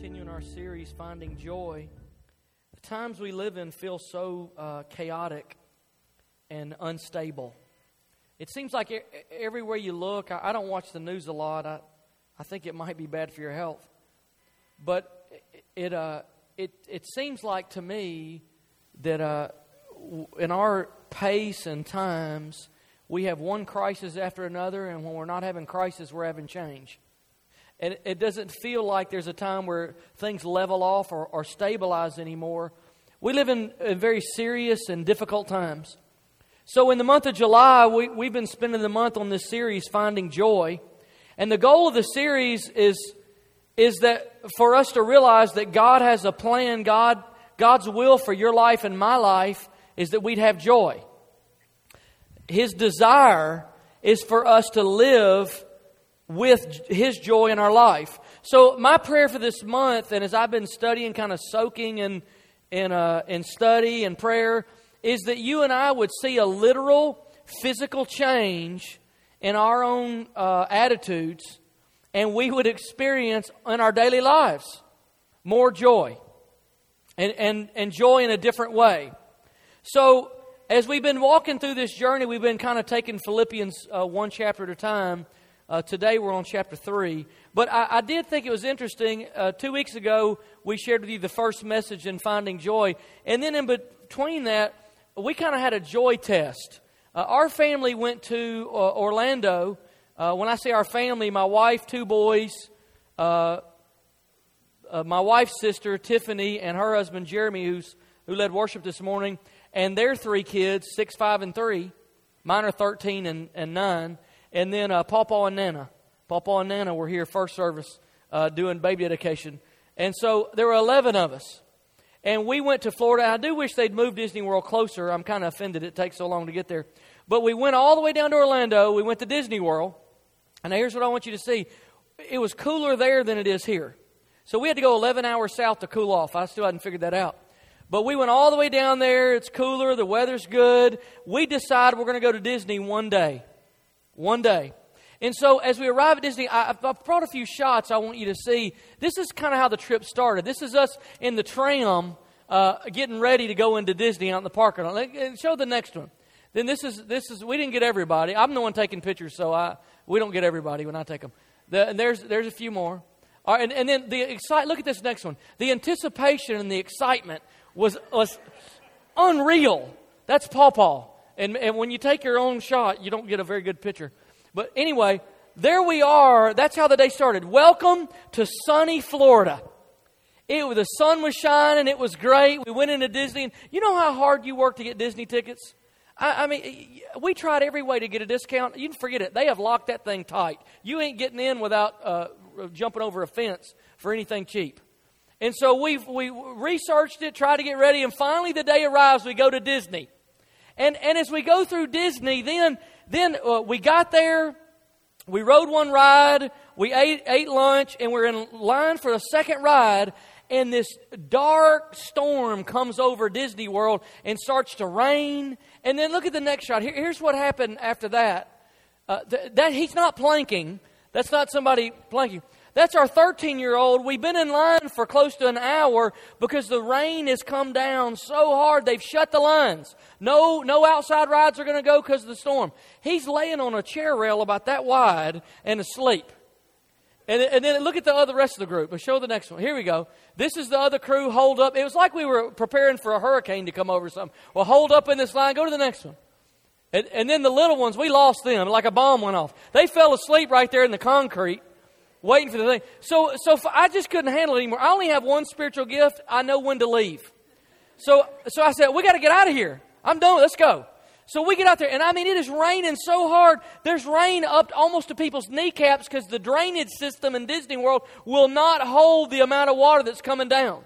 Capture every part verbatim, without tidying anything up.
continuing our series, Finding Joy. The times we live in feel so uh, chaotic and unstable. It seems like e- everywhere you look, I, I don't watch the news a lot. I, I think it might be bad for your health. But it uh, it it seems like to me that uh, in our pace and times, we have one crisis after another, and when we're not having crisis, we're having change. And it doesn't feel like there's a time where things level off or, or stabilize anymore. We live in, in very serious and difficult times. So in the month of July, we, we've been spending the month on this series, Finding Joy. And the goal of the series is, is that for us to realize that God has a plan. God, God's will for your life and my life is that we'd have joy. His desire is for us to live with His joy in our life. So my prayer for this month, and as I've been studying, kind of soaking in in, uh, in study and prayer, is that you and I would see a literal physical change in our own uh, attitudes, and we would experience in our daily lives more joy and, and, and joy in a different way. So as we've been walking through this journey, we've been kind of taking Philippians uh, one chapter at a time. Uh, today we're on chapter three. But I, I did think it was interesting. Uh, two weeks ago, we shared with you the first message in Finding Joy. And then in between that, we kind of had a joy test. Uh, our family went to uh, Orlando. Uh, when I say our family, my wife, two boys, uh, uh, my wife's sister, Tiffany, and her husband, Jeremy, who's who led worship this morning, and their three kids, six, five, and three. Mine are thirteen and, and nine. And then uh, Pawpaw and Nana. Pawpaw and Nana were here first service uh, doing baby dedication. And so there were eleven of us. And we went to Florida. I do wish they'd moved Disney World closer. I'm kind of offended it takes so long to get there. But we went all the way down to Orlando. We went to Disney World. And here's what I want you to see. It was cooler there than it is here. So we had to go eleven hours south to cool off. I still hadn't figured that out. But we went all the way down there. It's cooler. The weather's good. We decided we're going to go to Disney one day. One day. And so as we arrive at Disney, I, I've brought a few shots I want you to see. This is kind of how the trip started. This is us in the tram uh, getting ready to go into Disney out in the parking lot. Show the next one. Then this is, this is we didn't get everybody. I'm the one taking pictures, so I we don't get everybody when I take them. The, and there's there's a few more. All right, and, and then the excite. Look at this next one. The anticipation and the excitement was was unreal. That's Pawpaw. And, and when you take your own shot, you don't get a very good picture. But anyway, there we are. That's how the day started. Welcome to sunny Florida. It, the sun was shining. It was great. We went into Disney. And you know how hard you work to get Disney tickets? I, I mean, we tried every way to get a discount. You can forget it. They have locked that thing tight. You ain't getting in without uh, jumping over a fence for anything cheap. And so we we researched it, tried to get ready, and finally the day arrives. We go to Disney. And and as we go through Disney, then then uh, we got there, we rode one ride, we ate ate lunch, and we're in line for a second ride. And this dark storm comes over Disney World and starts to rain. And then look at the next shot. Here, here's what happened after that. Uh, th- that he's not planking. That's not somebody planking. That's our thirteen-year-old. We've been in line for close to an hour because the rain has come down so hard. They've shut the lines. No, no outside rides are going to go because of the storm. He's laying on a chair rail about that wide and asleep. And, and then look at the other rest of the group. Let's show the next one. Here we go. This is the other crew holed up. It was like we were preparing for a hurricane to come over or something. Well, hold up in this line. Go to the next one. And, and then the little ones, we lost them like a bomb went off. They fell asleep right there in the concrete. Waiting for the thing. So so I just couldn't handle it anymore. I only have one spiritual gift. I know when to leave. So so I said, we got to get out of here. I'm done. Let's go. So we get out there. And I mean, it is raining so hard. There's rain up almost to people's kneecaps because the drainage system in Disney World will not hold the amount of water that's coming down.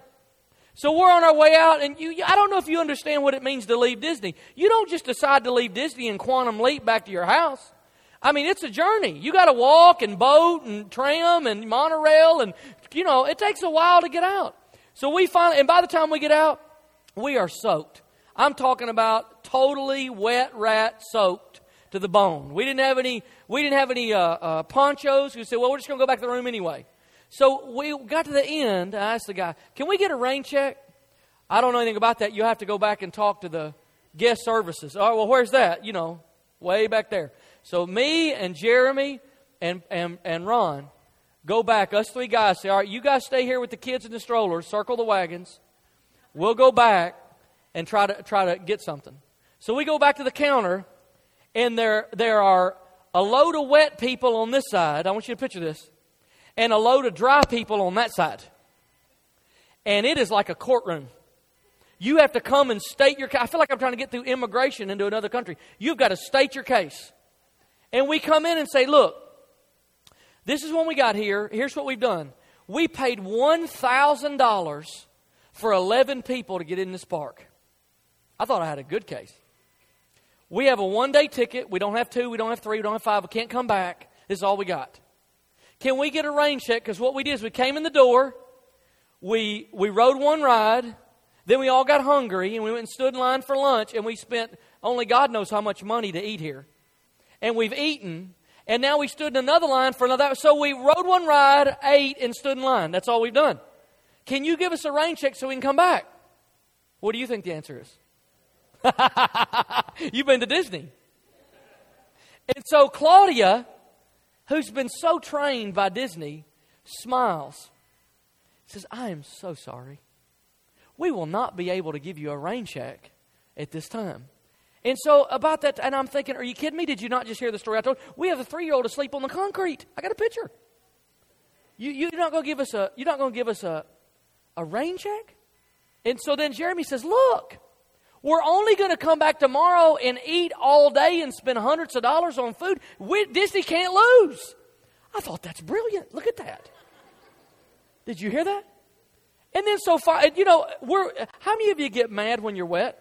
So we're on our way out. And you, I don't know if you understand what it means to leave Disney. You don't just decide to leave Disney and quantum leap back to your house. I mean, it's a journey. You got to walk and boat and tram and monorail and, you know, it takes a while to get out. So we finally, and by the time we get out, we are soaked. I'm talking about totally wet rat soaked to the bone. We didn't have any, we didn't have any uh, uh, ponchos. We said, well, we're just going to go back to the room anyway. So we got to the end. I asked the guy, can we get a rain check? I don't know anything about that. You'll have to go back and talk to the guest services. All right, well, where's that? You know, way back there. So me and Jeremy and, and, and Ron go back. Us three guys say, all right, you guys stay here with the kids in the strollers, circle the wagons. We'll go back and try to try to get something. So we go back to the counter, and there there are a load of wet people on this side. I want you to picture this. And a load of dry people on that side. And it is like a courtroom. You have to come and state your case. I feel like I'm trying to get through immigration into another country. You've got to state your case. And we come in and say, look, this is when we got here. Here's what we've done. We paid one thousand dollars for eleven people to get in this park. I thought I had a good case. We have a one-day ticket. We don't have two. We don't have three. We don't have five. We can't come back. This is all we got. Can we get a rain check? Because what we did is we came in the door. We we rode one ride. Then we all got hungry, and we went and stood in line for lunch, and we spent only God knows how much money to eat here. And we've eaten, and now we stood in another line for another. So we rode one ride, ate, and stood in line. That's all we've done. Can you give us a rain check so we can come back? What do you think the answer is? You've been to Disney. And so Claudia, who's been so trained by Disney, smiles. Says, I am so sorry. We will not be able to give you a rain check at this time. And so about that, and I'm thinking, are you kidding me? Did you not just hear the story I told? We have a three-year-old asleep on the concrete. I got a picture. You, you're not going to give us a. You're not going to give us a, a rain check. And so then Jeremy says, look, we're only going to come back tomorrow and eat all day and spend hundreds of dollars on food. We, Disney can't lose. I thought that's brilliant. Look at that. Did you hear that? And then so far, you know, we're, how many of you get mad when you're wet?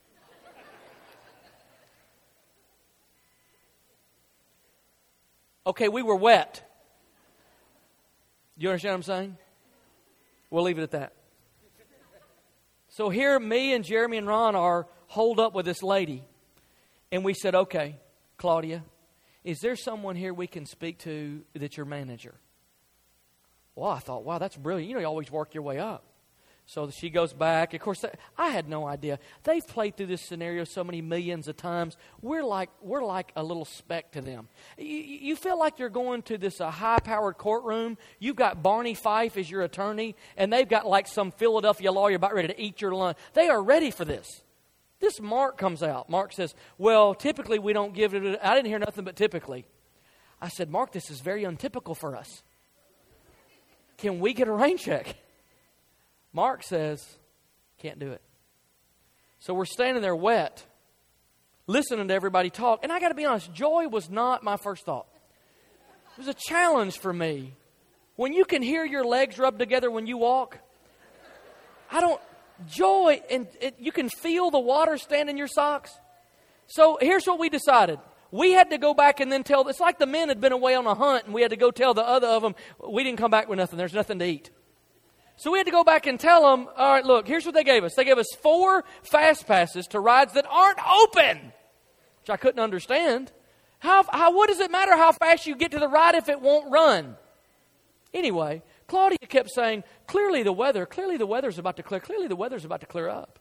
Okay, we were wet. You understand what I'm saying? We'll leave it at that. So here, me and Jeremy and Ron are holed up with this lady. And we said, okay, Claudia, is there someone here we can speak to that's your manager? Well, I thought, wow, that's brilliant. You know, you always work your way up. So she goes back. Of course, I had no idea. They've played through this scenario so many millions of times. We're like we're like a little speck to them. You, you feel like you're going to this uh, high-powered courtroom. You've got Barney Fife as your attorney, and they've got like some Philadelphia lawyer about ready to eat your lunch. They are ready for this. This Mark comes out. Mark says, well, typically we don't give it. I didn't hear nothing but typically. I said, Mark, this is very untypical for us. Can we get a rain check? Mark says, can't do it. So we're standing there wet, listening to everybody talk. And I got to be honest, joy was not my first thought. It was a challenge for me. When you can hear your legs rub together when you walk, I don't, joy, and it, you can feel the water stand in your socks. So here's what we decided. We had to go back and then tell, it's like the men had been away on a hunt and we had to go tell the other of them, we didn't come back with nothing. There's nothing to eat. So we had to go back and tell them, all right, look, here's what they gave us. They gave us four fast passes to rides that aren't open, which I couldn't understand. How, how, what does it matter how fast you get to the ride if it won't run? Anyway, Claudia kept saying, clearly the weather, clearly the weather's about to clear, clearly the weather's about to clear up.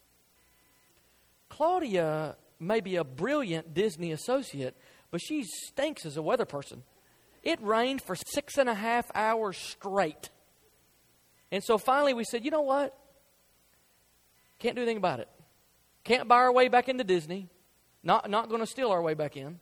Claudia may be a brilliant Disney associate, but she stinks as a weather person. It rained for six and a half hours straight. And so finally we said, you know what? Can't do anything about it. Can't buy our way back into Disney. Not, not going to steal our way back in.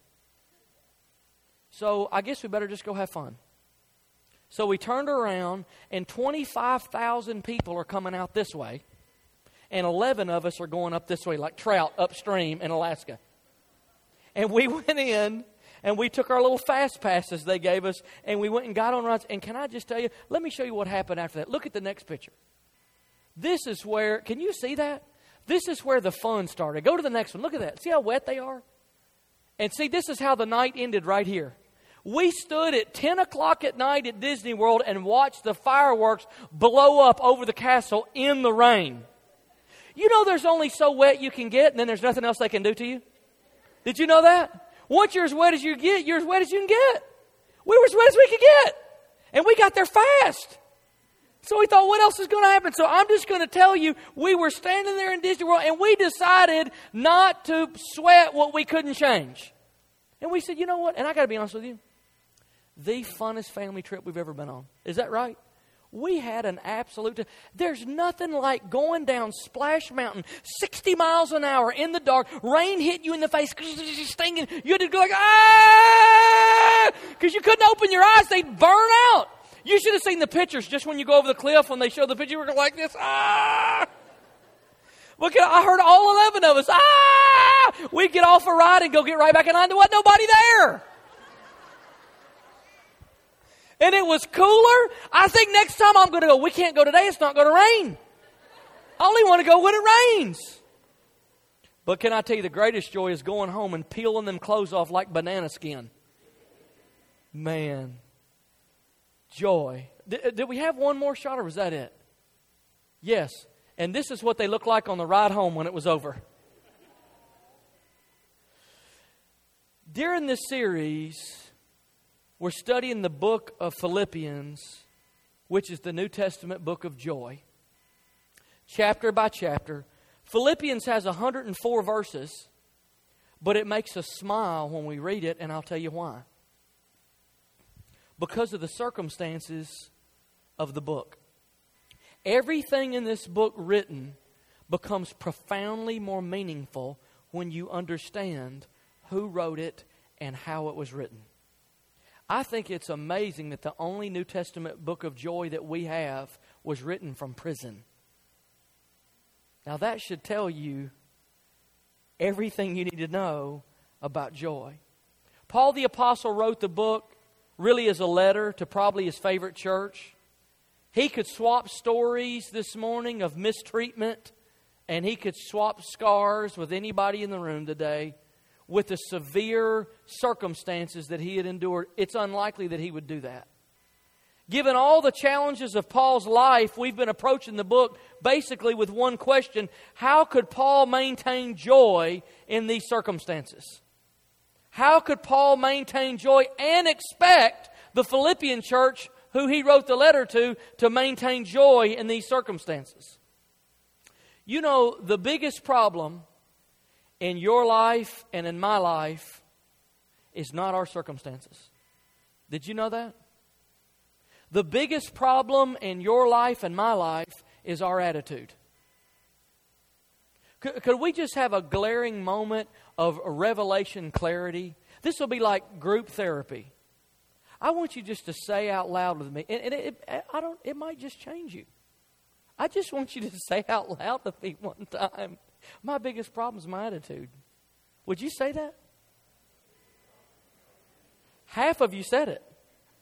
So I guess we better just go have fun. So we turned around and twenty-five thousand people are coming out this way. And eleven of us are going up this way like trout upstream in Alaska. And we went in and we took our little fast passes they gave us and we went and got on rides. And can I just tell you, let me show you what happened after that. Look at the next picture. This is where, can you see that? This is where the fun started. Go to the next one. Look at that. See how wet they are? And see, this is how the night ended right here. We stood at ten o'clock at night at Disney World and watched the fireworks blow up over the castle in the rain. You know there's only so wet you can get and then there's nothing else they can do to you? Did you know that? Once you're as wet as you get, you're as wet as you can get. We were as wet as we could get. And we got there fast. So we thought, what else is going to happen? So I'm just going to tell you, we were standing there in Disney World, and we decided not to sweat what we couldn't change. And we said, you know what? And I got to be honest with you. The funnest family trip we've ever been on. Is that right? We had an absolute... There's nothing like going down Splash Mountain, sixty miles an hour in the dark, rain hit you in the face, stinging. You had to go like, ah! Because you couldn't open your eyes. They'd burn out. You should have seen the pictures just when you go over the cliff, when they show the picture, we're like this, ah! Look at, I heard all eleven of us, ah! We'd get off a ride and go get right back in line. There wasn't nobody there. And it was cooler. I think next time I'm going to go, we can't go today, it's not going to rain. I only want to go when it rains. But can I tell you, the greatest joy is going home and peeling them clothes off like banana skin. Man. Joy. Did, did we have one more shot, or was that it? Yes. And this is what they looked like on the ride home when it was over. During this series, we're studying the book of Philippians, which is the New Testament book of joy. Chapter by chapter. Philippians has one hundred four verses, but it makes us smile when we read it, and I'll tell you why. Because of the circumstances of the book. Everything in this book written becomes profoundly more meaningful when you understand who wrote it and how it was written. I think it's amazing that the only New Testament book of joy that we have was written from prison. Now that should tell you everything you need to know about joy. Paul the Apostle wrote the book really as a letter to probably his favorite church. He could swap stories this morning of mistreatment, and he could swap scars with anybody in the room today. With the severe circumstances that he had endured, it's unlikely that he would do that. Given all the challenges of Paul's life, we've been approaching the book basically with one question: how could Paul maintain joy in these circumstances? How could Paul maintain joy and expect the Philippian church, who he wrote the letter to, to maintain joy in these circumstances? You know, the biggest problem in your life and in my life is not our circumstances. Did you know that? The biggest problem in your life and my life is our attitude. Could, could we just have a glaring moment of revelation clarity? This will be like group therapy. I want you just to say out loud with me, and, and it, it, I don't. It might just change you. I just want you to say out loud with me one time, my biggest problem is my attitude. Would you say that? Half of you said it.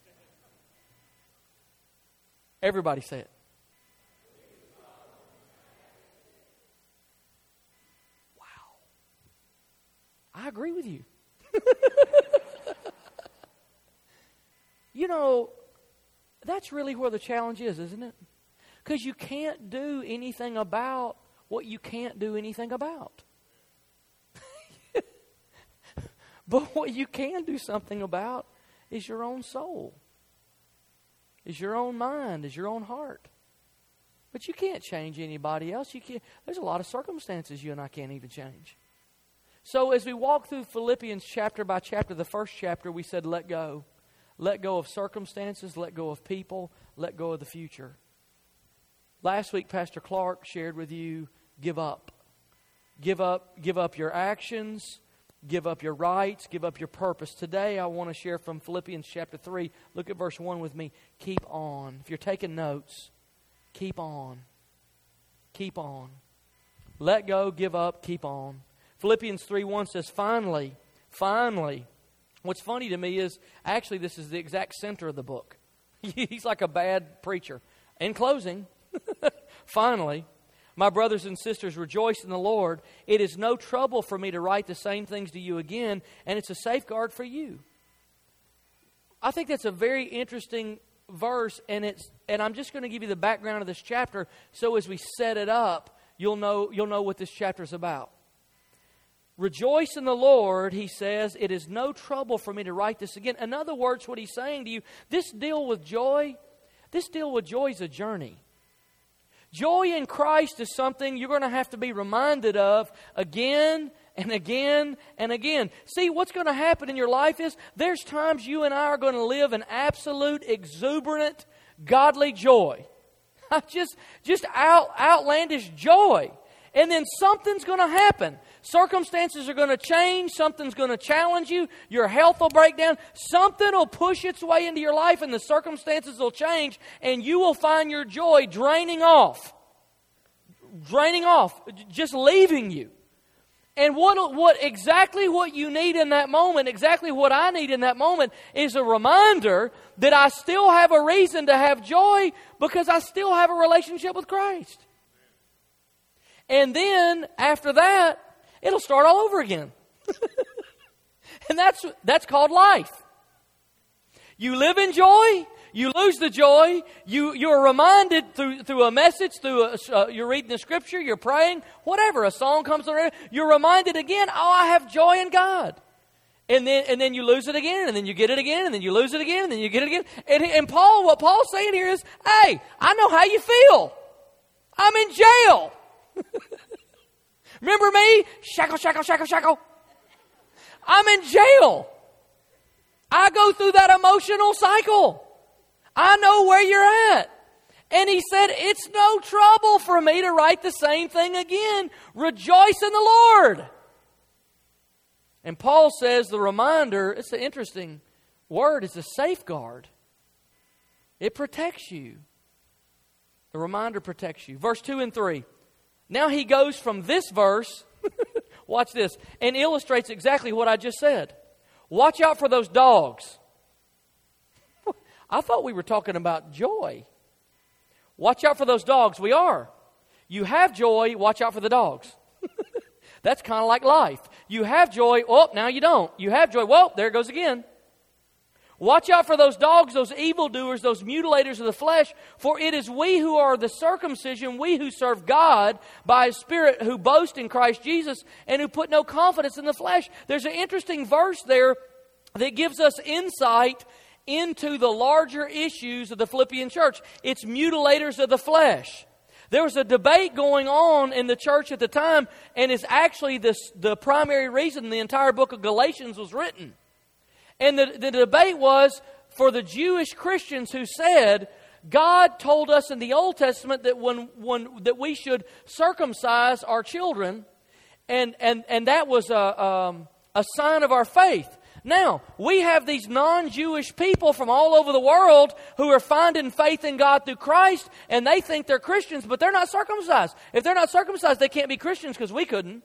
Everybody say it. Wow. I agree with you. You know, that's really where the challenge is, isn't it? Because you can't do anything about what you can't do anything about. But what you can do something about is your own soul, is your own mind, is your own heart. But you can't change anybody else. You can't. There's a lot of circumstances you and I can't even change. So as we walk through Philippians chapter by chapter, the first chapter we said let go. Let go of circumstances, let go of people, let go of the future. Last week, Pastor Clark shared with you, give up. Give up, give up your actions, give up your rights, give up your purpose. Today, I want to share from Philippians chapter three. Look at verse one with me. Keep on. If you're taking notes, keep on. Keep on. Let go, give up, keep on. Philippians three one says, finally, finally. What's funny to me is, actually, this is the exact center of the book. He's like a bad preacher. In closing, finally, my brothers and sisters, rejoice in the Lord. It is no trouble for me to write the same things to you again, and it's a safeguard for you. I think that's a very interesting verse, and it's and I'm just going to give you the background of this chapter, so as we set it up, you'll know you'll know what this chapter is about. Rejoice in the Lord, he says, it is no trouble for me to write this again. In other words, what he's saying to you, this deal with joy, this deal with joy is a journey. Joy in Christ is something you're going to have to be reminded of again and again and again. See, what's going to happen in your life is there's times you and I are going to live in absolute, exuberant, godly joy. just just out, outlandish joy. And then something's going to happen. Circumstances are going to change. Something's going to challenge you. Your health will break down. Something will push its way into your life and the circumstances will change. And you will find your joy draining off. Draining off. Just leaving you. And what, what exactly what you need in that moment, exactly what I need in that moment is a reminder that I still have a reason to have joy because I still have a relationship with Christ. And then, after that, it'll start all over again. And that's that's called life. You live in joy, you lose the joy, you, you're reminded through through a message, through a, uh, you're reading the Scripture, you're praying, whatever, a song comes on, you're reminded again, oh, I have joy in God. And then and then you lose it again, and then you get it again, and then you lose it again, and then you get it again. And, and Paul, what Paul's saying here is, hey, I know how you feel. I'm in jail. Remember me? Shackle, shackle, shackle, shackle. I'm in jail. I go through that emotional cycle. I know where you're at. And he said, it's no trouble for me to write the same thing again. Rejoice in the Lord. And Paul says the reminder, it's an interesting word, it's a safeguard. It protects you. The reminder protects you. Verse two and three. Now he goes from this verse, watch this, and illustrates exactly what I just said. Watch out for those dogs. I thought we were talking about joy. Watch out for those dogs. We are. You have joy, watch out for the dogs. That's kind of like life. You have joy, oh, now you don't. You have joy, well, there it goes again. Watch out for those dogs, those evildoers, those mutilators of the flesh, for it is we who are the circumcision, we who serve God by His Spirit, who boast in Christ Jesus, and who put no confidence in the flesh. There's an interesting verse there that gives us insight into the larger issues of the Philippian church. It's mutilators of the flesh. There was a debate going on in the church at the time, and it's actually this, the primary reason the entire book of Galatians was written. And the, the debate was for the Jewish Christians who said, God told us in the Old Testament that when, when that we should circumcise our children, and and and that was a um, a sign of our faith. Now we have these non-Jewish people from all over the world who are finding faith in God through Christ, and they think they're Christians, but they're not circumcised. If they're not circumcised, they can't be Christians because we couldn't.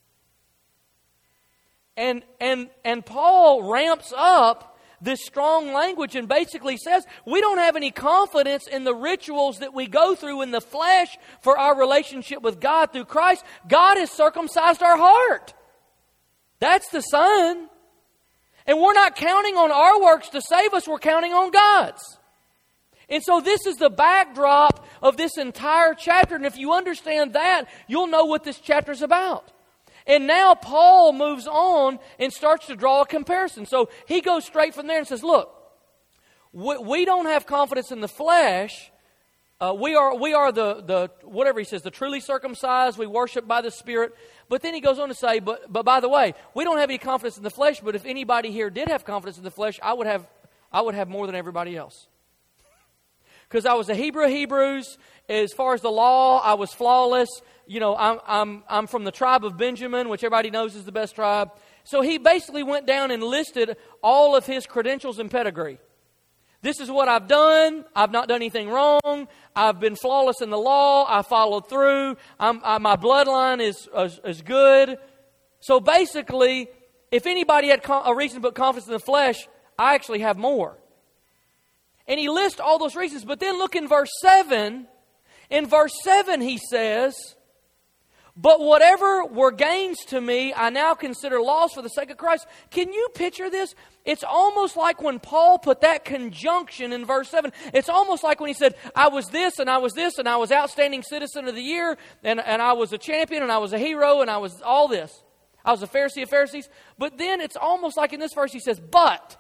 And and and Paul ramps up this strong language and basically says, we don't have any confidence in the rituals that we go through in the flesh for our relationship with God through Christ. God has circumcised our heart. That's the sign. And we're not counting on our works to save us, we're counting on God's. And so this is the backdrop of this entire chapter. And if you understand that, you'll know what this chapter is about. And now Paul moves on and starts to draw a comparison. So he goes straight from there and says, look, we, we don't have confidence in the flesh. Uh, we are we are the, the, whatever he says, the truly circumcised. We worship by the Spirit. But then he goes on to say, but, but by the way, we don't have any confidence in the flesh. But if anybody here did have confidence in the flesh, I would have, I would have more than everybody else. Because I was a Hebrew of Hebrews. As far as the law, I was flawless. You know, I'm I'm I'm from the tribe of Benjamin, which everybody knows is the best tribe. So he basically went down and listed all of his credentials and pedigree. This is what I've done. I've not done anything wrong. I've been flawless in the law. I followed through. I'm, I, my bloodline is, is is good. So basically, if anybody had a reason to put confidence in the flesh, I actually have more. And he lists all those reasons. But then look in verse seven. In verse seven he says, but whatever were gains to me, I now consider loss for the sake of Christ. Can you picture this? It's almost like when Paul put that conjunction in verse seven. It's almost like when he said, I was this and I was this and I was outstanding citizen of the year and, and I was a champion and I was a hero and I was all this. I was a Pharisee of Pharisees. But then it's almost like in this verse he says, but,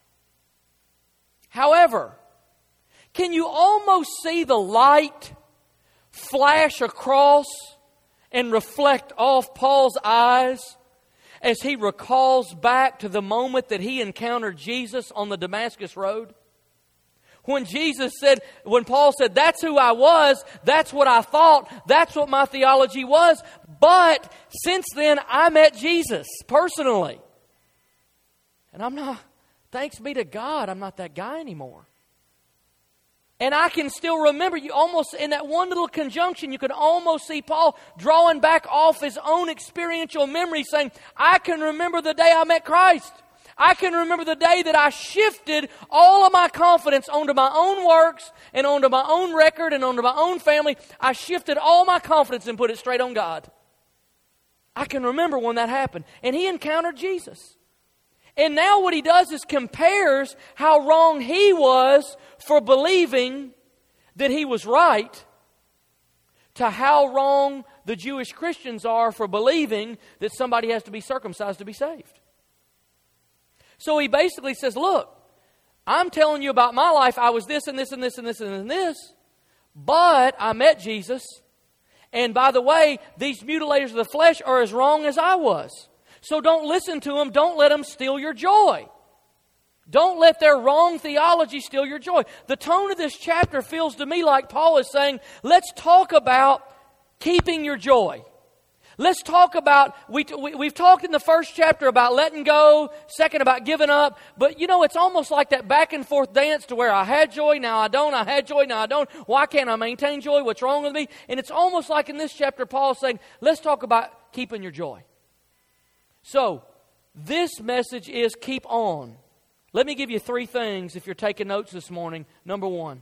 however, can you almost see the light flash across and reflect off Paul's eyes as he recalls back to the moment that he encountered Jesus on the Damascus Road? When Jesus said, when Paul said, that's who I was, that's what I thought, that's what my theology was, but since then I met Jesus personally. And I'm not, thanks be to God, I'm not that guy anymore. And I can still remember, you almost, in that one little conjunction, you could almost see Paul drawing back off his own experiential memory, saying, I can remember the day I met Christ. I can remember the day that I shifted all of my confidence onto my own works and onto my own record and onto my own family. I shifted all my confidence and put it straight on God. I can remember when that happened. And he encountered Jesus. And now what he does is compares how wrong he was for believing that he was right to how wrong the Jewish Christians are for believing that somebody has to be circumcised to be saved. So he basically says, look, I'm telling you about my life. I was this and this and this and this and this, but I met Jesus. And by the way, these mutilators of the flesh are as wrong as I was. So don't listen to them. Don't let them steal your joy. Don't let their wrong theology steal your joy. The tone of this chapter feels to me like Paul is saying, let's talk about keeping your joy. Let's talk about, we, we, we've talked in the first chapter about letting go, second about giving up, but you know, it's almost like that back and forth dance to where I had joy, now I don't, I had joy, now I don't. Why can't I maintain joy? What's wrong with me? And it's almost like in this chapter, Paul's saying, let's talk about keeping your joy. So, this message is keep on. Let me give you three things if you're taking notes this morning. Number one,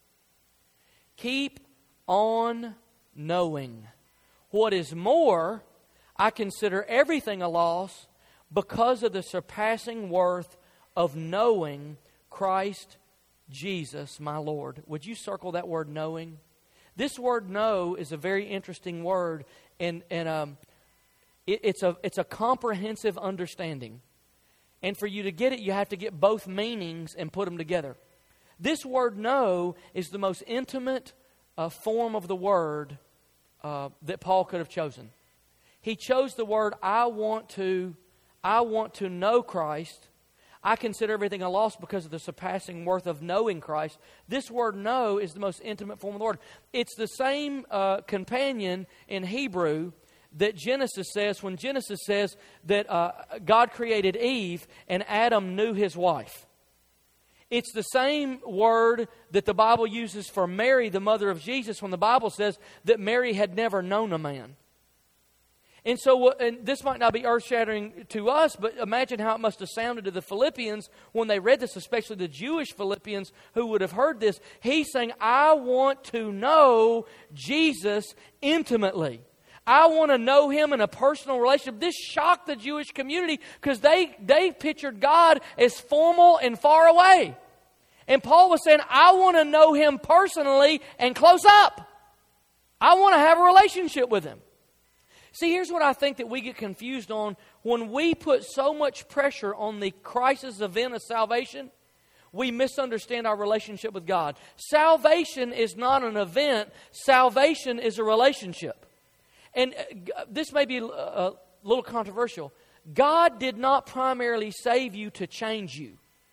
keep on knowing. What is more, I consider everything a loss because of the surpassing worth of knowing Christ Jesus, my Lord. Would you circle that word knowing? This word know is a very interesting word, and, and um, it, it's a, it's a comprehensive understanding. And for you to get it, you have to get both meanings and put them together. This word know is the most intimate uh, form of the word Uh, that Paul could have chosen. He chose the word, I want to, I want to know Christ. I consider everything a loss because of the surpassing worth of knowing Christ. This word know is the most intimate form of the word. It's the same uh, companion in Hebrew that Genesis says, when Genesis says that uh, God created Eve and Adam knew his wife. It's the same word that the Bible uses for Mary, the mother of Jesus, when the Bible says that Mary had never known a man. And so, and this might not be earth-shattering to us, but imagine how it must have sounded to the Philippians when they read this, especially the Jewish Philippians who would have heard this. He's saying, I want to know Jesus intimately. I want to know Him in a personal relationship. This shocked the Jewish community because they, they pictured God as formal and far away. And Paul was saying, I want to know Him personally and close up. I want to have a relationship with Him. See, here's what I think that we get confused on. When we put so much pressure on the crisis event of salvation, we misunderstand our relationship with God. Salvation is not an event. Salvation is a relationship. And this may be a little controversial. God did not primarily save you to change you.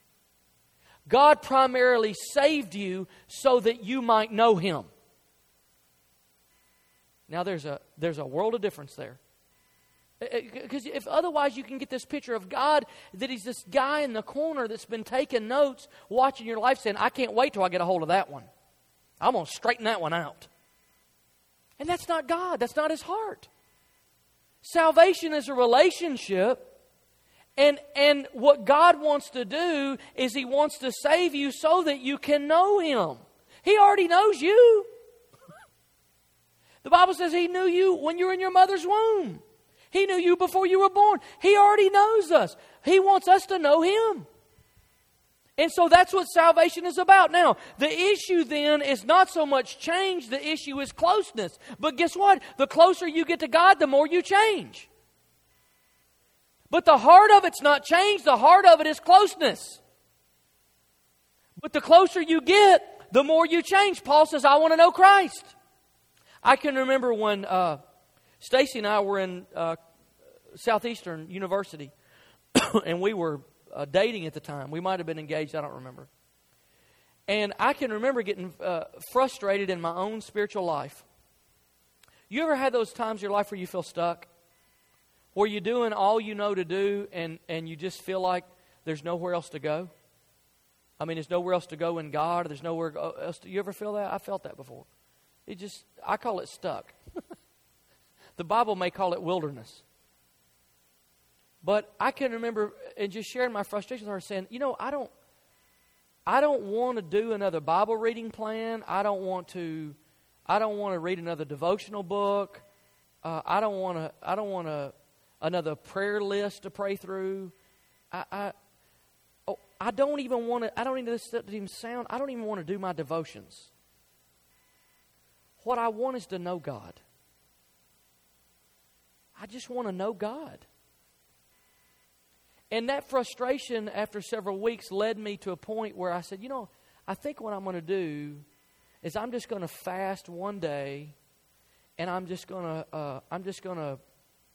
God primarily saved you so that you might know Him. Now there's a there's a world of difference there. Because if otherwise you can get this picture of God that He's this guy in the corner that's been taking notes, watching your life saying, I can't wait till I get a hold of that one. I'm going to straighten that one out. And that's not God. That's not His heart. Salvation is a relationship. And, and what God wants to do is He wants to save you so that you can know Him. He already knows you. The Bible says He knew you when you were in your mother's womb. He knew you before you were born. He already knows us. He wants us to know Him. And so that's what salvation is about. Now, the issue then is not so much change. The issue is closeness. But guess what? The closer you get to God, the more you change. But the heart of it's not changed. The heart of it is closeness. But the closer you get, the more you change. Paul says, I want to know Christ. I can remember when uh, Stacy and I were in uh, Southeastern University, and we were uh, dating at the time. We might have been engaged, I don't remember. And I can remember getting uh, frustrated in my own spiritual life. You ever had those times in your life where you feel stuck? Where you're doing all you know to do, and, and you just feel like there's nowhere else to go? I mean, there's nowhere else to go in God. There's nowhere else to... You ever feel that? I felt that before. It just... I call it stuck. The Bible may call it wilderness. But I can remember, and just sharing my frustrations, I was saying, you know, I don't... I don't want to do another Bible reading plan. I don't want to... I don't want to read another devotional book. Uh, I don't want to... I don't want to... another prayer list to pray through. I... I Oh, I don't even want to, I don't even, this doesn't even sound, I don't even want to do my devotions. What I want is to know God. I just want to know God. And that frustration after several weeks led me to a point where I said, you know, I think what I'm going to do is I'm just going to fast one day, and I'm just going to, uh, I'm just going to,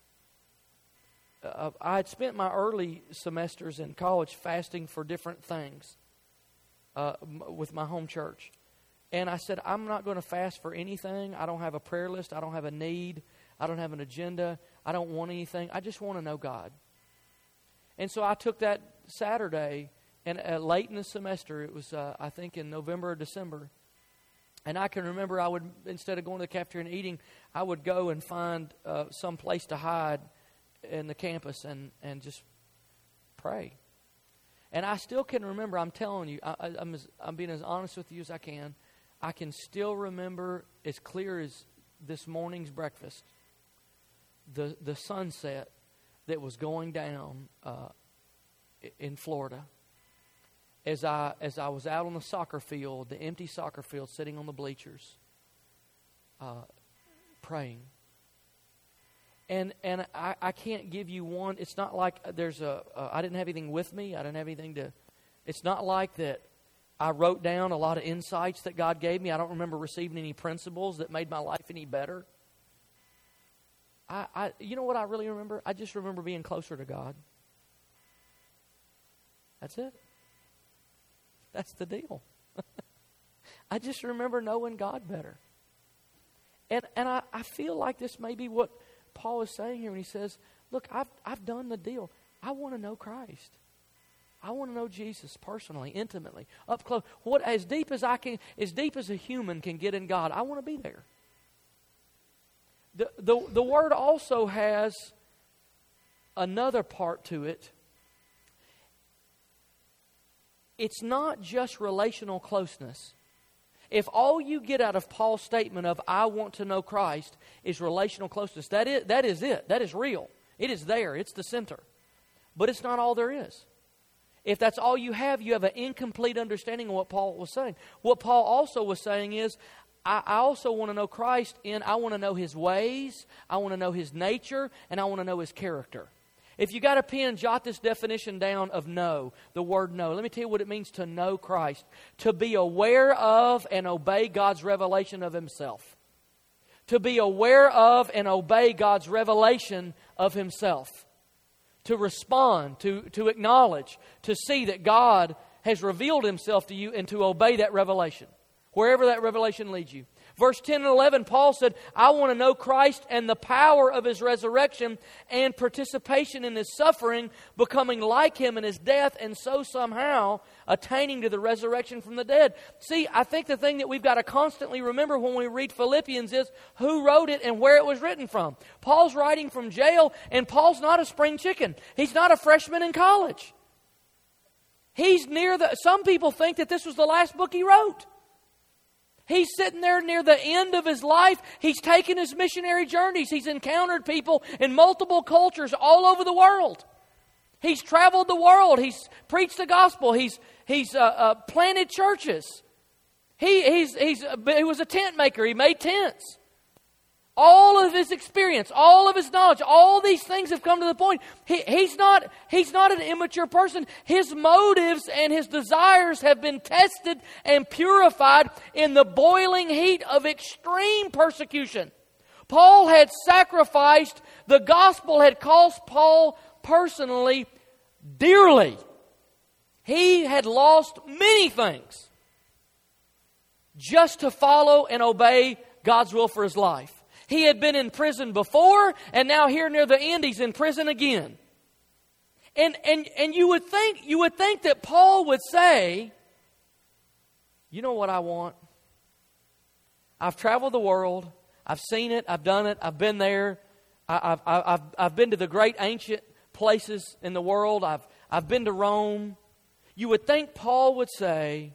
Uh, I had spent my early semesters in college fasting for different things uh, m- with my home church. And I said, I'm not going to fast for anything. I don't have a prayer list. I don't have a need. I don't have an agenda. I don't want anything. I just want to know God. And so I took that Saturday, and uh, late in the semester, it was, uh, I think, in November or December. And I can remember I would, instead of going to the cafeteria and eating, I would go and find uh, some place to hide in the campus and, and just pray. And I still can remember, I'm telling you, I, I, I'm, as, I'm being as honest with you as I can. I can still remember as clear as this morning's breakfast, the, the sunset that was going down uh, in Florida. As I, as I was out on the soccer field, the empty soccer field, sitting on the bleachers, uh, praying. And and I, I can't give you one. It's not like there's a, uh, I didn't have anything with me. I didn't have anything to, it's not like that I wrote down a lot of insights that God gave me. I don't remember receiving any principles that made my life any better. I, I you know what I really remember? I just remember being closer to God. That's it. That's the deal. I just remember knowing God better. And and I, I feel like this may be what Paul is saying here when he says, look, I've I've done the deal. I want to know Christ. I want to know Jesus personally, intimately, up close. What as deep as I can, as deep as a human can get in God, I want to be there. The the the word also has another part to it. It's not just relational closeness. If all you get out of Paul's statement of I want to know Christ is relational closeness, that is, that is it. That is real. It is there. It's the center. But it's not all there is. If that's all you have, you have an incomplete understanding of what Paul was saying. What Paul also was saying is, I, I also want to know Christ in, I want to know His ways, I want to know His nature, and I want to know His character. If you got a pen, jot this definition down of know, the word know. Let me tell you what it means to know Christ. To be aware of and obey God's revelation of Himself. To be aware of and obey God's revelation of Himself. To respond, to, to acknowledge, to see that God has revealed Himself to you and to obey that revelation. Wherever that revelation leads you. Verse ten and eleven, Paul said, I want to know Christ and the power of His resurrection and participation in His suffering, becoming like Him in His death, and so somehow attaining to the resurrection from the dead. See, I think the thing that we've got to constantly remember when we read Philippians is who wrote it and where it was written from. Paul's writing from jail, and Paul's not a spring chicken. He's not a freshman in college. He's near the, some people think that this was the last book he wrote. He's sitting there near the end of his life. He's taken his missionary journeys. He's encountered people in multiple cultures all over the world. He's traveled the world. He's preached the gospel. He's he's uh, uh, planted churches. He he's he's uh, he was a tent maker. He made tents. all of his experience, all of his knowledge, all these things have come to the point. He, he's not, he's not an immature person. His motives and his desires have been tested and purified in the boiling heat of extreme persecution. Paul had sacrificed, the gospel had cost Paul personally dearly. He had lost many things just to follow and obey God's will for his life. He had been in prison before, and now here near the end, he's in prison again. And and and you would think you would think that Paul would say, you know what I want? I've traveled the world. I've seen it. I've done it. I've been there. I, I've I've I've been to the great ancient places in the world. I've I've been to Rome. You would think Paul would say,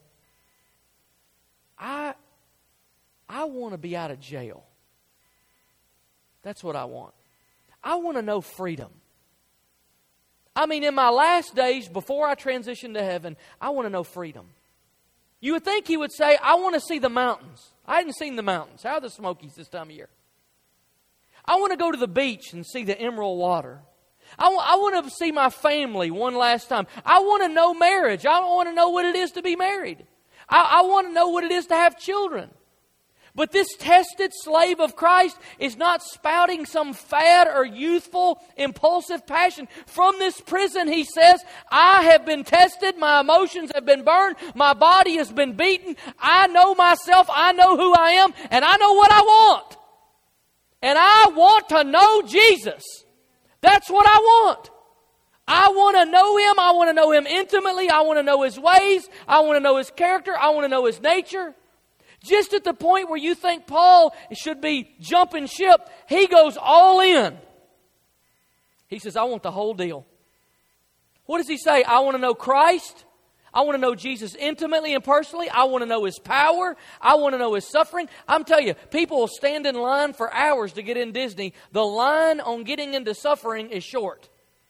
I I want to be out of jail. That's what I want. I want to know freedom. I mean, in my last days, before I transition to heaven, I want to know freedom. You would think he would say, I want to see the mountains. I hadn't seen the mountains. How are the Smokies this time of year? I want to go to the beach and see the emerald water. I, w- I want to see my family one last time. I want to know marriage. I want to know what it is to be married. I, I want to know what it is to have children. But this tested slave of Christ is not spouting some fad or youthful, impulsive passion. From this prison, he says, I have been tested, my emotions have been burned, my body has been beaten, I know myself, I know who I am, and I know what I want. And I want to know Jesus. That's what I want. I want to know Him, I want to know Him intimately, I want to know His ways, I want to know His character, I want to know His nature. Just at the point where you think Paul should be jumping ship, he goes all in. He says, I want the whole deal. What does he say? I want to know Christ. I want to know Jesus intimately and personally. I want to know His power. I want to know His suffering. I'm telling you, people will stand in line for hours to get in Disney. The line on getting into suffering is short.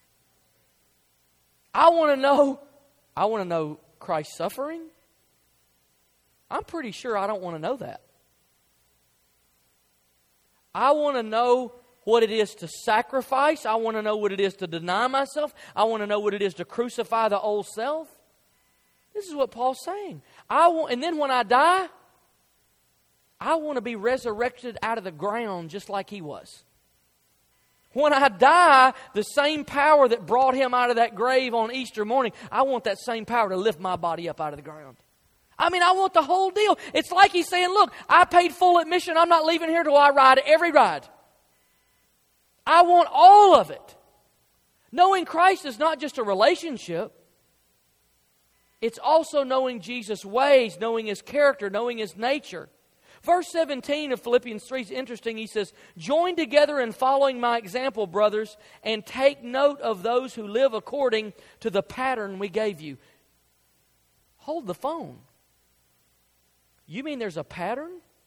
I want to know, I want to know Christ's suffering. I'm pretty sure I don't want to know that. I want to know what it is to sacrifice. I want to know what it is to deny myself. I want to know what it is to crucify the old self. This is what Paul's saying. I want, and then when I die, I want to be resurrected out of the ground just like he was. When I die, the same power that brought him out of that grave on Easter morning, I want that same power to lift my body up out of the ground. I mean, I want the whole deal. It's like he's saying, look, I paid full admission. I'm not leaving here till I ride every ride. I want all of it. Knowing Christ is not just a relationship. It's also knowing Jesus' ways, knowing His character, knowing His nature. Verse seventeen of Philippians three is interesting. He says, join together in following my example, brothers, and take note of those who live according to the pattern we gave you. Hold the phone. You mean there's a pattern?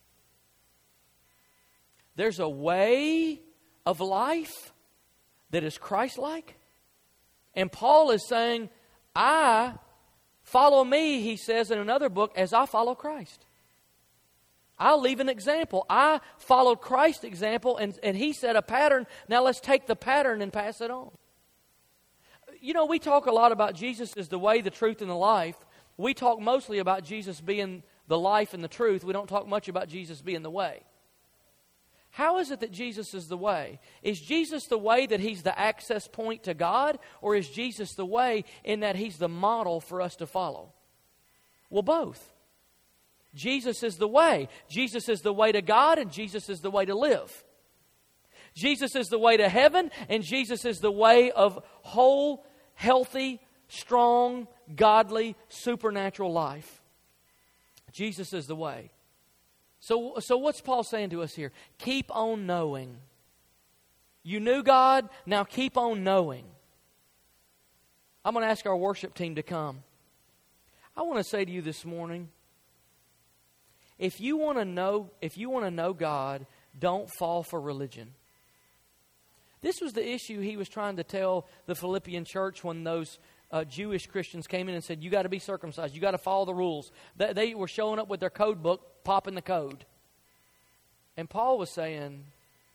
There's a way of life that is Christ-like? And Paul is saying, I follow me, he says in another book, as I follow Christ. I'll leave an example. I followed Christ's example, and, and he set a pattern. Now let's take the pattern and pass it on. You know, we talk a lot about Jesus as the way, the truth, and the life. We talk mostly about Jesus being the life and the truth. We don't talk much about Jesus being the way. How is it that Jesus is the way? Is Jesus the way that He's the access point to God? Or is Jesus the way in that He's the model for us to follow? Well, both. Jesus is the way. Jesus is the way to God, and Jesus is the way to live. Jesus is the way to heaven, and Jesus is the way of whole, healthy, strong, godly, supernatural life. Jesus is the way. So, so what's Paul saying to us here? Keep on knowing. You knew God, now keep on knowing. I'm going to ask our worship team to come. I want to say to you this morning, if you want to know, if you want to know God, don't fall for religion. This was the issue he was trying to tell the Philippian church when those Uh, Jewish Christians came in and said, you got to be circumcised. You got to follow the rules. They, they were showing up with their code book, popping the code. And Paul was saying,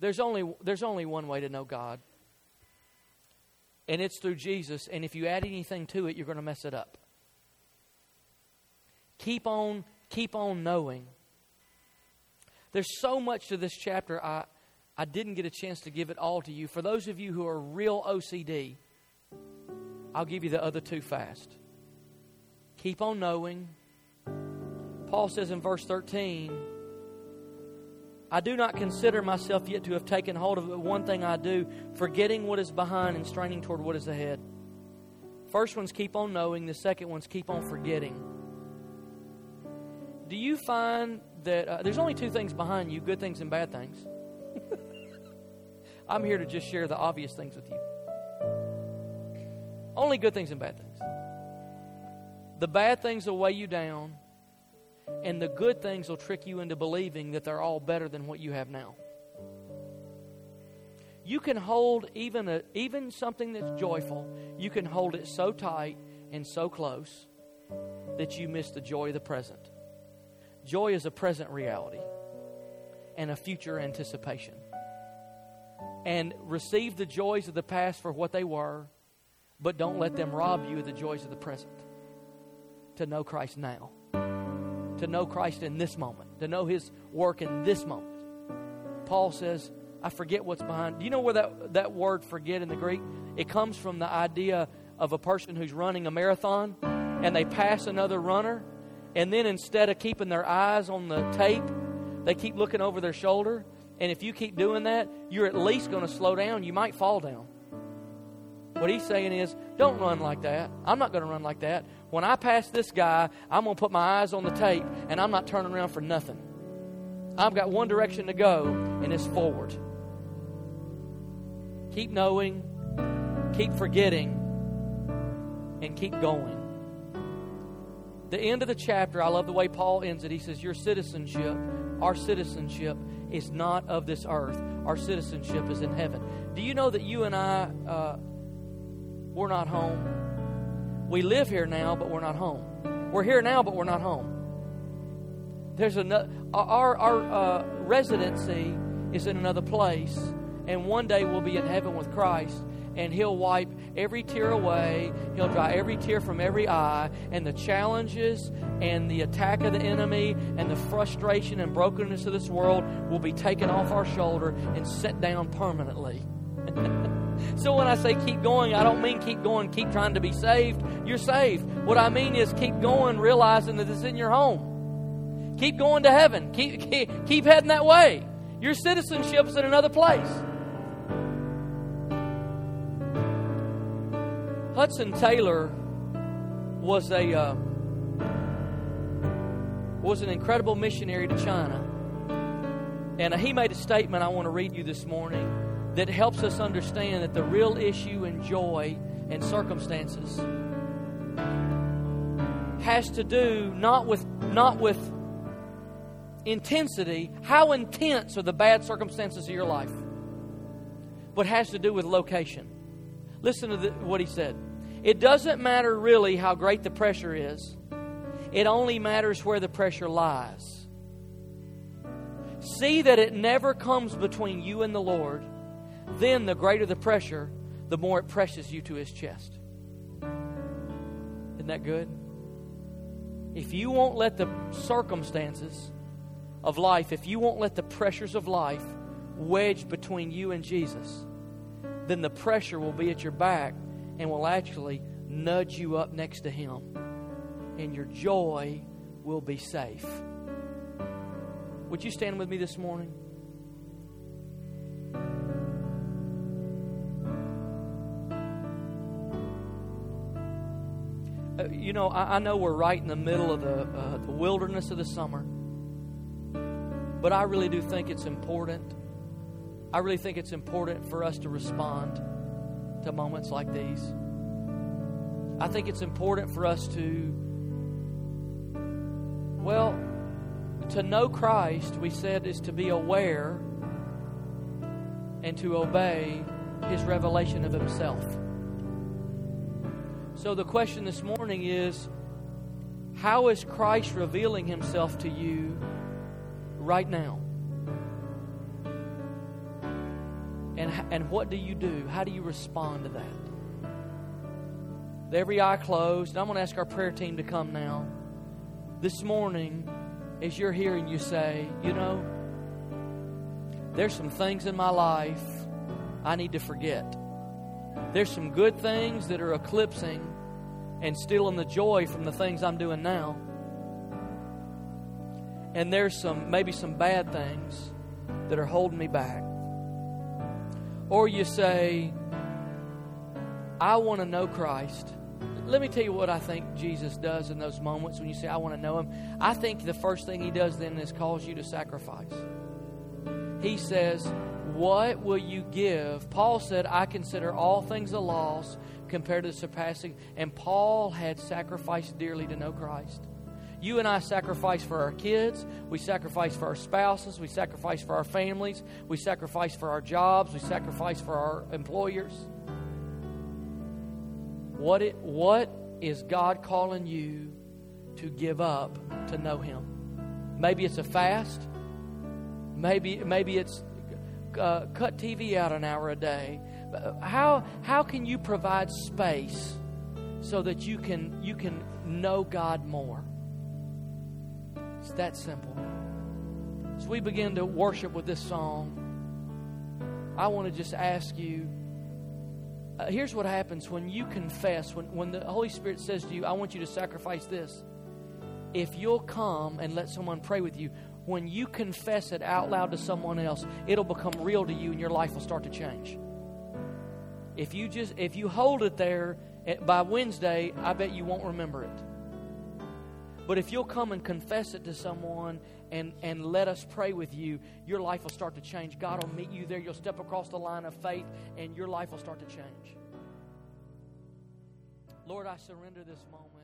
There's only, there's only one way to know God. And it's through Jesus. And if you add anything to it, you're going to mess it up. Keep on, keep on knowing. There's so much to this chapter, I, I didn't get a chance to give it all to you. For those of you who are real O C D, I'll give you the other two fast. Keep on knowing. Paul says in verse thirteen, I do not consider myself yet to have taken hold of it. One thing I do, forgetting what is behind and straining toward what is ahead. First one's keep on knowing. The second one's keep on forgetting. Do you find that uh, there's only two things behind you, good things and bad things? I'm here to just share the obvious things with you. Only good things and bad things. The bad things will weigh you down, and the good things will trick you into believing that they're all better than what you have now. You can hold even a, even something that's joyful, you can hold it so tight and so close that you miss the joy of the present. Joy is a present reality and a future anticipation. And receive the joys of the past for what they were, but don't let them rob you of the joys of the present. To know Christ now. To know Christ in this moment. To know His work in this moment. Paul says, I forget what's behind. Do you know where that, that word forget in the Greek? It comes from the idea of a person who's running a marathon and they pass another runner, and then instead of keeping their eyes on the tape, they keep looking over their shoulder. And if you keep doing that, you're at least going to slow down. You might fall down. What he's saying is, don't run like that. I'm not going to run like that. When I pass this guy, I'm going to put my eyes on the tape, and I'm not turning around for nothing. I've got one direction to go, and it's forward. Keep knowing, keep forgetting, and keep going. The end of the chapter, I love the way Paul ends it. He says, your citizenship, our citizenship, is not of this earth. Our citizenship is in heaven. Do you know that you and I, uh, we're not home? We live here now, but we're not home. We're here now, but we're not home. There's another, our, our uh, residency is in another place, and one day we'll be in heaven with Christ. And He'll wipe every tear away. He'll dry every tear from every eye. And the challenges and the attack of the enemy and the frustration and brokenness of this world will be taken off our shoulder and set down permanently. So when I say keep going, I don't mean keep going, keep trying to be saved. You're saved. What I mean is keep going, realizing that it's in your home. Keep going to heaven. Keep, keep, keep heading that way. Your citizenship's in another place. Hudson Taylor was a uh, was an incredible missionary to China, and uh, he made a statement I want to read you this morning that helps us understand that the real issue in joy and circumstances has to do not with not with intensity. How intense are the bad circumstances of your life? But has to do with location. Listen to the, what he said. It doesn't matter really how great the pressure is. It only matters where the pressure lies. See that it never comes between you and the Lord. Then the greater the pressure, the more it presses you to His chest. Isn't that good? If you won't let the circumstances of life, if you won't let the pressures of life wedge between you and Jesus, then the pressure will be at your back and will actually nudge you up next to Him. And your joy will be safe. Would you stand with me this morning? Uh, you know, I, I know we're right in the middle of the, uh, the wilderness of the summer. But I really do think it's important. I really think it's important for us to respond to moments like these. I think it's important for us to, well, to know Christ, we said, is to be aware and to obey His revelation of Himself. So the question this morning is, how is Christ revealing Himself to you right now? And, and what do you do? How do you respond to that? With every eye closed, and I'm going to ask our prayer team to come now. This morning, as you're here and you say, you know, there's some things in my life I need to forget. There's some good things that are eclipsing and stealing the joy from the things I'm doing now. And there's some, maybe some bad things that are holding me back. Or you say, I want to know Christ. Let me tell you what I think Jesus does in those moments when you say, I want to know Him. I think the first thing He does then is calls you to sacrifice. He says, what will you give? Paul said, I consider all things a loss compared to the surpassing. And Paul had sacrificed dearly to know Christ. You and I sacrifice for our kids. We sacrifice for our spouses. We sacrifice for our families. We sacrifice for our jobs. We sacrifice for our employers. What it, what is God calling you to give up to know Him? Maybe it's a fast. Maybe maybe it's uh, cut T V out an hour a day. How how can you provide space so that you can you can know God more? It's that simple. As we begin to worship with this song, I want to just ask you, uh, here's what happens when you confess, when, when the Holy Spirit says to you, I want you to sacrifice this. If you'll come and let someone pray with you, when you confess it out loud to someone else, it'll become real to you and your life will start to change. If you just if you hold it there, by Wednesday, I bet you won't remember it. But if you'll come and confess it to someone and, and let us pray with you, your life will start to change. God will meet you there. You'll step across the line of faith and your life will start to change. Lord, I surrender this moment.